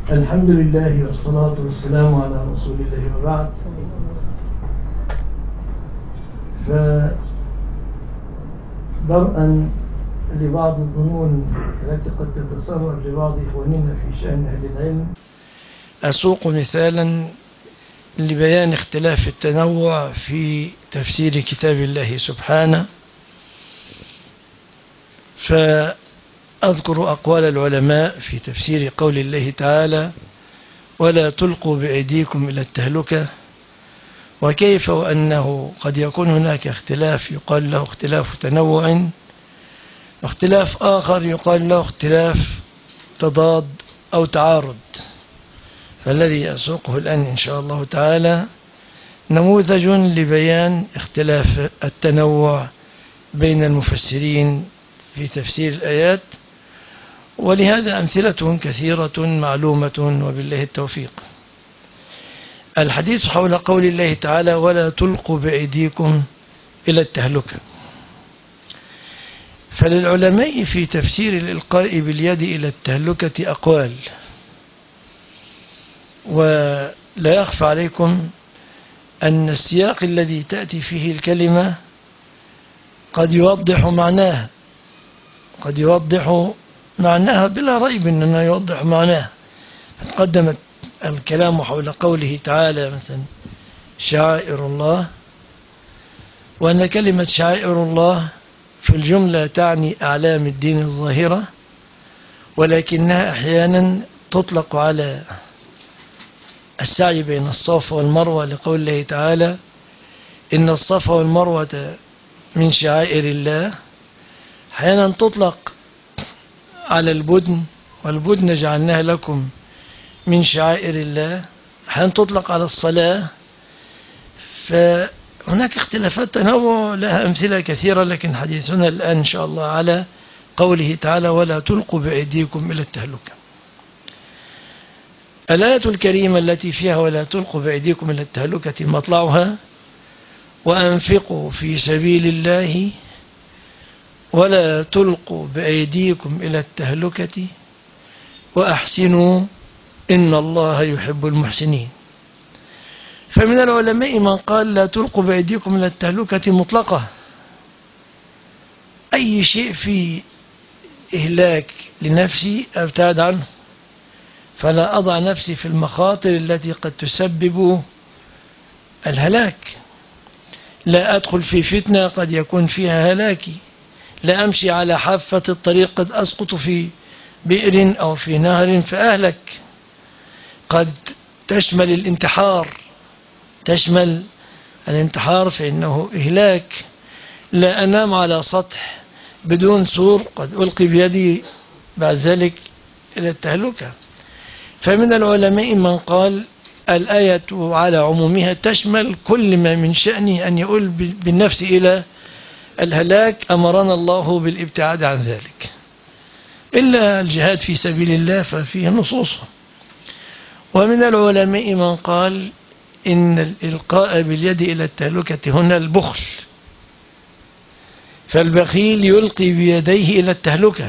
الحمد لله والصلاة والسلام على رسول الله وبعد. فدرءا لبعض الظنون التي قد تتصور لبعض إخواننا في شأن أهل العلم، أسوق مثالا لبيان اختلاف التنوع في تفسير كتاب الله سبحانه. فأذكر أقوال العلماء في تفسير قول الله تعالى: ولا تلقوا بأيديكم إلى التهلكة، وكيف وأنه قد يكون هناك اختلاف يقال له اختلاف تنوع، واختلاف آخر يقال له اختلاف تضاد أو تعارض. فالذي أسوقه الآن إن شاء الله تعالى نموذج لبيان اختلاف التنوع بين المفسرين في تفسير الآيات، ولهذا أمثلة كثيرة معلومة وبالله التوفيق. الحديث حول قول الله تعالى: ولا تلقوا بأيديكم إلى التهلكة. فللعلماء في تفسير الإلقاء باليد إلى التهلكة أقوال، ولا يخفى عليكم أن السياق الذي تأتي فيه الكلمة قد يوضح معناها بلا ريب أنه يوضح معناها. تقدمت الكلام حول قوله تعالى مثلا شعائر الله، وأن كلمة شعائر الله في الجملة تعني أعلام الدين الظاهرة، ولكنها أحيانا تطلق على السعي بين الصفا والمروة، لقول الله تعالى: إن الصفا والمروة من شعائر الله. أحيانا تطلق على البدن، والبدن جعلناها لكم من شعائر الله. أحيانا تطلق على الصلاة. فهناك اختلافات تنوع لها أمثلة كثيرة، لكن حديثنا الآن إن شاء الله على قوله تعالى: ولا تلقوا بأيديكم إلى التهلكة. الآية الكريمة التي فيها ولا تلقوا بأيديكم إلى التهلكة مطلعها: وأنفقوا في سبيل الله ولا تلقوا بأيديكم إلى التهلكة وأحسنوا إن الله يحب المحسنين. فمن العلماء من قال لا تلقوا بأيديكم إلى التهلكة مطلقة، أي شيء في إهلاك لنفسي أبتعد عنه، فلا أضع نفسي في المخاطر التي قد تسبب الهلاك. لا أدخل في فتنة قد يكون فيها هلاكي. لا أمشي على حافة الطريق قد أسقط في بئر أو في نهر فأهلك. قد تشمل الانتحار فإنه إهلاك. لا أنام على سطح بدون سور قد ألقي بيدي بعد ذلك إلى التهلكة. فمن العلماء من قال الآية على عمومها تشمل كل ما من شأنه أن يؤول بالنفس إلى الهلاك، أمرنا الله بالابتعاد عن ذلك، إلا الجهاد في سبيل الله ففيه نصوصه. ومن العلماء من قال إن الإلقاء باليد إلى التهلكة هنا البخل، فالبخيل يلقي بيديه إلى التهلكة.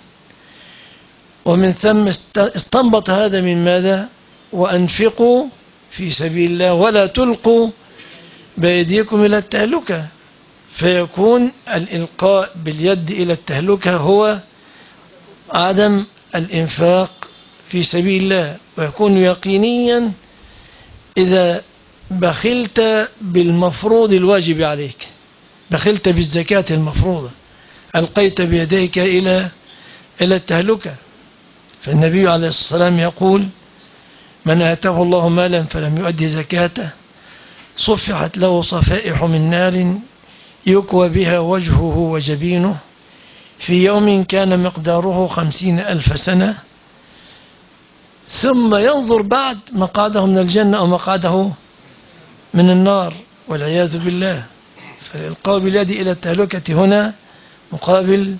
ومن ثم استنبط هذا من ماذا؟ وأنفقوا في سبيل الله ولا تلقوا بأيديكم إلى التهلكة. فيكون الإلقاء باليد إلى التهلكة هو عدم الإنفاق في سبيل الله، ويكون يقينيا إذا بخلت بالمفروض الواجب عليك، بخلت بالزكاة المفروضة، ألقيت بيديك إلى التهلكة. فالنبي عليه الصلاة والسلام يقول: من آتاه الله مالا فلم يؤدي زكاته صفحت له صفائح من نار يكوى بها وجهه وجبينه في يوم كان مقداره 50,000 سنة، ثم ينظر بعد مقعده من الجنة أو مقعده من النار والعياذ بالله. فالإلقاء باليد إلى التهلكة هنا مقابل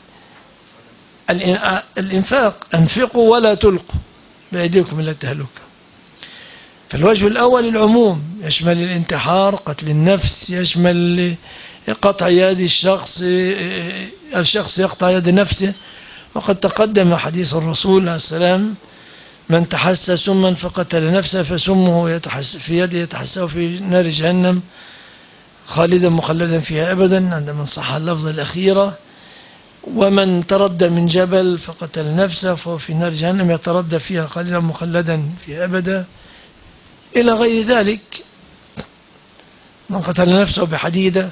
الإنفاق. أنفقوا ولا تلقوا بأيديكم إلى التهلكة. فالوجه الأول العموم يشمل الانتحار، قتل النفس، يشمل قطع يد الشخص يقطع يد نفسه. وقد تقدم حديث الرسول عليه السلام من تحسس سما فقتل نفسه فسمه في يده يتحسه في نار جهنم خالدا مخلدا فيها أبدا عندما صح اللفظ الأخيرة. ومن تردى من جبل فقتل نفسه فهو في نار جهنم يتردى فيها خالدا مخلدا فيها أبدا إلى غير ذلك. من قتل نفسه بحديدة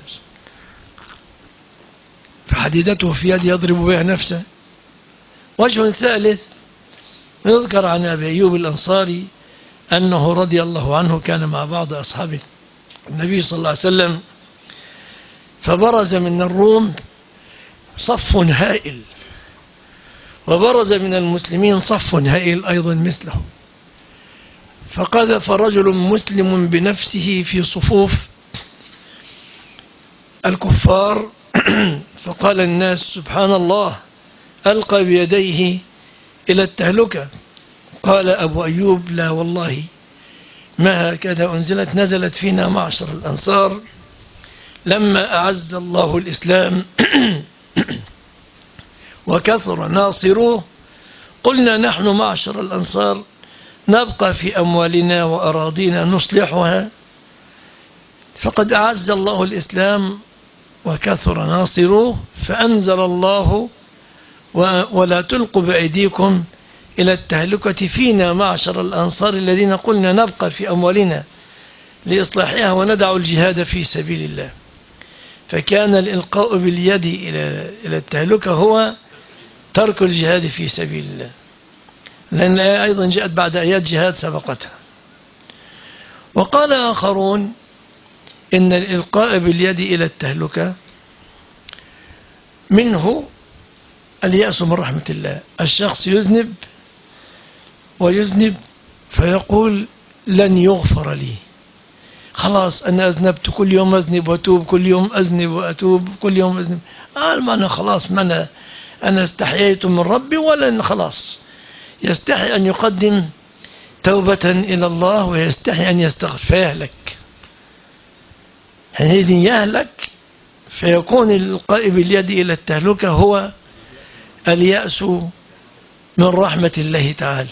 فحديدته في يد يضرب بها نفسه. وجه ثالث يذكر عن أبي أيوب الأنصاري أنه رضي الله عنه كان مع بعض أصحاب النبي صلى الله عليه وسلم فبرز من الروم صف هائل وبرز من المسلمين صف هائل أيضا مثله، فقذف رجل مسلم بنفسه في صفوف الكفار فقال الناس سبحان الله ألقى بيديه إلى التهلكة. قال أبو أيوب لا والله ما هكذا أنزلت، نزلت فينا معشر الأنصار لما أعز الله الإسلام وكثر ناصروه قلنا نحن معشر الأنصار نبقى في أموالنا وأراضينا نصلحها، فقد أعز الله الإسلام وكثر ناصروه فأنزل الله ولا تلقوا بأيديكم إلى التهلكة فينا معشر الأنصار الذين قلنا نبقى في أموالنا لإصلاحها وندع الجهاد في سبيل الله. فكان الإلقاء باليد إلى التهلكة هو ترك الجهاد في سبيل الله، لأن الآية أيضا جاءت بعد آيات جهاد سبقتها. وقال آخرون إن الإلقاء باليد إلى التهلكة منه اليأس من رحمة الله. الشخص يذنب ويذنب فيقول لن يغفر لي، خلاص أنا أذنبت كل يوم أذنب وأتوب، كل يوم أذنب وأتوب، كل يوم أذنب، أنا خلاص أنا استحييت من ربي ولن خلاص. يستحي أن يقدم توبة إلى الله ويستحي أن يستغفر فيهلك، حينئذ يهلك فيكون الإلقاء باليد إلى التهلكة هو اليأس من رحمة الله تعالى.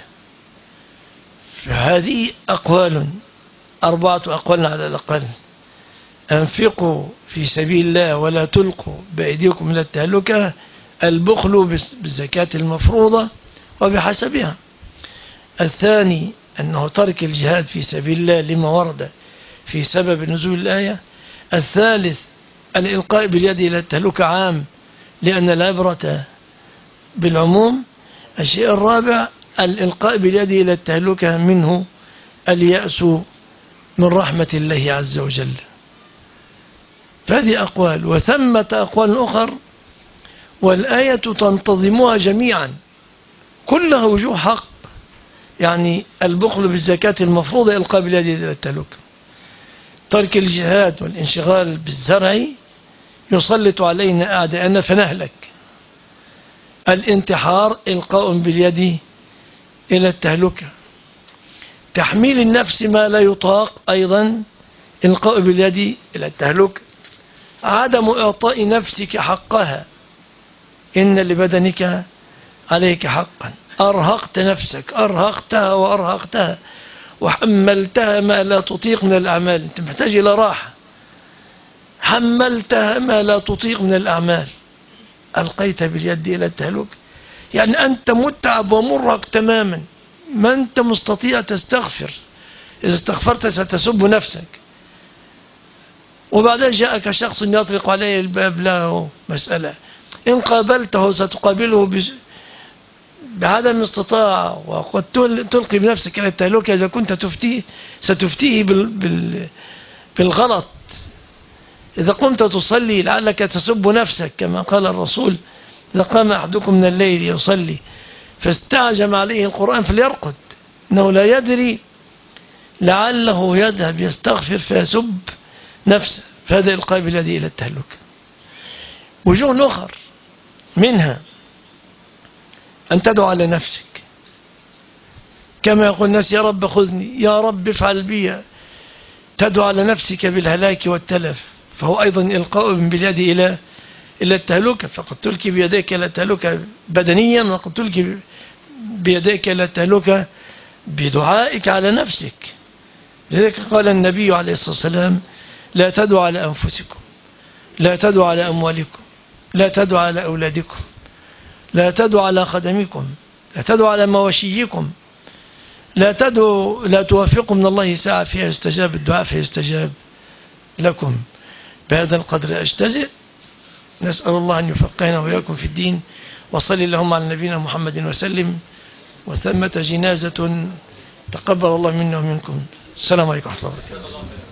فهذه أقوال 4 أقوال على الأقل: أنفقوا في سبيل الله ولا تلقوا بأيديكم إلى التهلكة، البخل بالزكاة المفروضة وبحسبها. الثاني أنه ترك الجهاد في سبيل الله لما ورد في سبب نزول الآية. الثالث الإلقاء باليد إلى التهلكة عام لأن العبرة بالعموم. الشيء الرابع الإلقاء باليد إلى التهلكة منه اليأس من رحمة الله عز وجل. فهذه أقوال، وثمة أقوال أخر والآية تنتظمها جميعا كلها وجوه حق. يعني البخل بالزكاة المفروضة إلقاء باليد إلى التهلكة، ترك الجهاد والانشغال بالزرع يسلط علينا أعداءنا فنهلك، الانتحار إلقاء باليد إلى التهلكة، تحميل النفس ما لا يطاق أيضا إلقاء باليد إلى التهلكة، عدم إعطاء نفسك حقها، إن لبدنك عليك حقا، أرهقت نفسك، أرهقتها وأرهقتها وحملتها ما لا تطيق من الأعمال، أنت محتاج إلى راحة، حملتها ما لا تطيق من الأعمال، ألقيت باليد إلى التهلكة. يعني أنت متعب ومرهق تماما، ما أنت مستطيع تستغفر، إذا استغفرت ستسب نفسك. وبعدين جاءك شخص يطرق عليه الباب له مسألة، إن قابلته ستقابله بعدم استطاعة، وقد تلقي بنفسك إلى التهلكة إذا كنت ستفتيه بالغلط. إذا قمت تصلي لعلك تسب نفسك كما قال الرسول: إذا قام أحدكم من الليل يصلي فاستعجم عليه القرآن فليرقد، إنه لا يدري لعله يذهب يستغفر فيسب نفسه. فهذا إلقاء باليد إلى التهلكة. وجوه أخر منها أن تدعو على نفسك كما يقول الناس: يا رب خذني، يا رب افعل بي، تدعو على نفسك بالهلاك والتلف، فهو أيضا إلقاء باليد إلى التهلكة. فقد تلقي بيديك إلى التهلكة بدنيا، وقد تلقي بيديك إلى التهلكة بدعائك على نفسك. لذلك قال النبي عليه الصلاة والسلام: لا تدعوا على أنفسكم، لا تدعوا على أموالكم، لا تدعوا على أولادكم، لا تدعوا على خدمكم، لا تدعوا على مواشيكم، لا توافقوا من الله ساعة فيها يستجاب الدعاء فيستجاب لكم. بهذا القدر أجتزئ. نسأل الله أن يفقهنا وإياكم في الدين. وصلي اللهم على نبينا محمد وسلم. وثمة جنازة تقبل الله منا ومنكم. السلام عليكم ورحمة الله وبركاته.